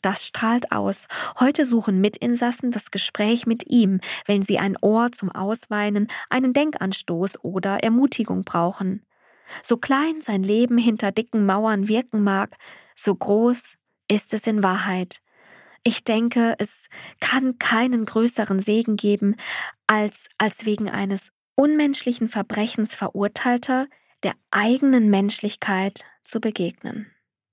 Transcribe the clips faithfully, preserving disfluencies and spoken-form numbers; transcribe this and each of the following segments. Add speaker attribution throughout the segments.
Speaker 1: Das strahlt aus. Heute suchen Mitinsassen das Gespräch mit ihm, wenn sie ein Ohr zum Ausweinen, einen Denkanstoß oder Ermutigung brauchen. So klein sein Leben hinter dicken Mauern wirken mag, so groß ist es in Wahrheit. Ich denke, es kann keinen größeren Segen geben, als als wegen eines unmenschlichen Verbrechens Verurteilter der eigenen Menschlichkeit zu begegnen.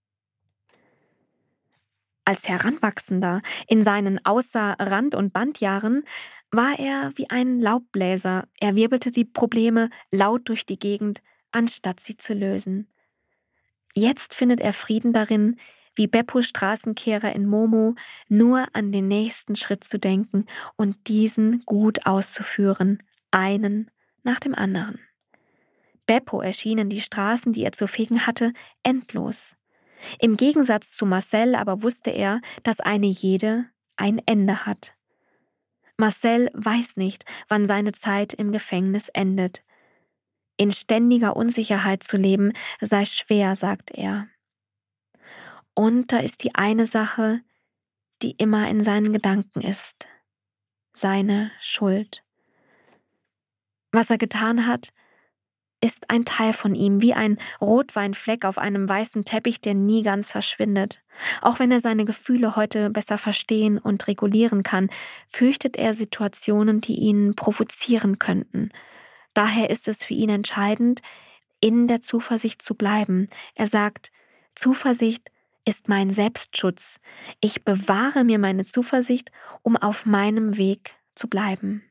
Speaker 1: Als Heranwachsender in seinen außer Rand- und Bandjahren war er wie ein Laubbläser. Er wirbelte die Probleme laut durch die Gegend, anstatt sie zu lösen. Jetzt findet er Frieden darin, wie Beppo Straßenkehrer in Momo, nur an den nächsten Schritt zu denken und diesen gut auszuführen, einen nach dem anderen. Beppo erschienen die Straßen, die er zu fegen hatte, endlos. Im Gegensatz zu Marcel aber wusste er, dass eine jede ein Ende hat. Marcel weiß nicht, wann seine Zeit im Gefängnis endet. In ständiger Unsicherheit zu leben sei schwer, sagt er. Und da ist die eine Sache, die immer in seinen Gedanken ist: seine Schuld. Was er getan hat, ist ein Teil von ihm, wie ein Rotweinfleck auf einem weißen Teppich, der nie ganz verschwindet. Auch wenn er seine Gefühle heute besser verstehen und regulieren kann, fürchtet er Situationen, die ihn provozieren könnten. Daher ist es für ihn entscheidend, in der Zuversicht zu bleiben. Er sagt, Zuversicht ist mein Selbstschutz. Ich bewahre mir meine Zuversicht, um auf meinem Weg zu bleiben.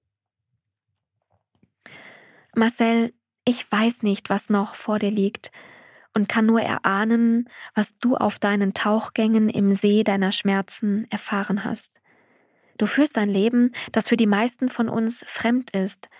Speaker 1: Marcel, ich weiß nicht, was noch vor dir liegt und kann nur erahnen, was du auf deinen Tauchgängen im See deiner Schmerzen erfahren hast. Du führst ein Leben, das für die meisten von uns fremd ist,